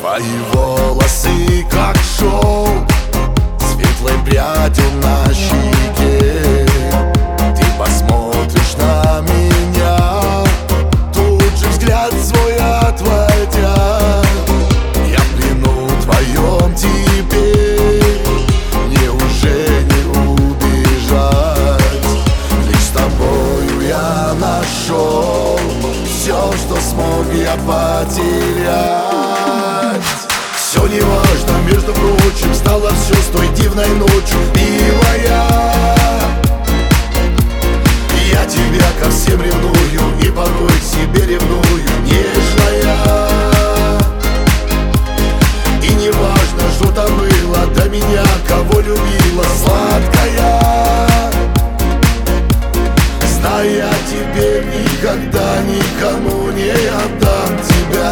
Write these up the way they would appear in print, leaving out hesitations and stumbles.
Твои волосы как шел, светлой прядью на щеке. Ты посмотришь на меня, тут же взгляд свой отводя. Я в плену твоем теперь, неужели убежать? Лишь с тобою я нашел все, что смог я потерять. Все неважно, между прочим, стало все с той дивной ночью, милая. Я тебя ко всем ревную и порой к себе ревную, нежная. И неважно, что там было до меня, кого любила, сладкая. Знай, я тебе никогда никому не отдам тебя.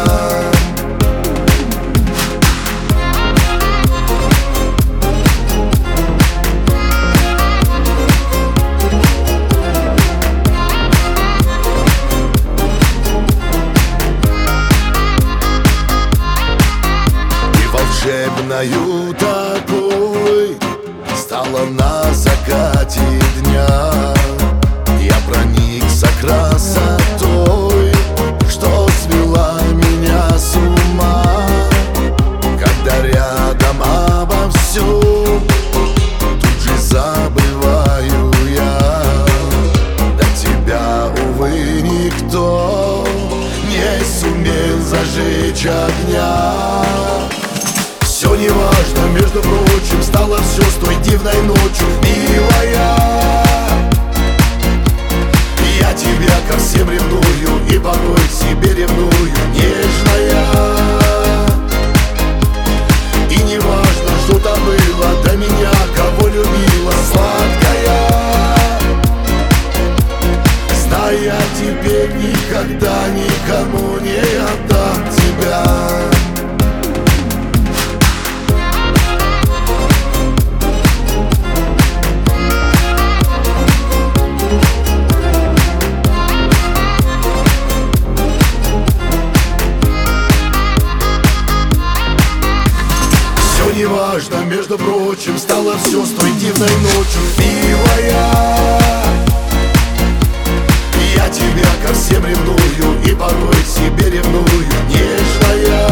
Волшебною такой стала на закате дня. Я проникся красотой, что свела меня с ума. Когда рядом обо всем, тут же забываю я. До тебя, увы, никто не сумел зажечь огня. Все неважно, между прочим, стало все с той дивной ночью, милая. Я тебя ко всем ревную и порой к себе ревную, нежная. И неважно, что там было до меня, кого любила, сладкая. Знай, я теперь никогда никому не отдам тебя. Неважно, между прочим, стало все с той дивной ночью, милая. Я тебя ко всем ревную и порой к себе ревную, нежная.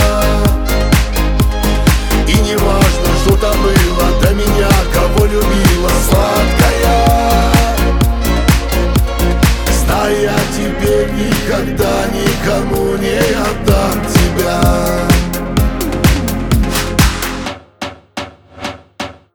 И неважно, что там было до меня, кого любила, сладкая. Знай, я теперь никогда никому не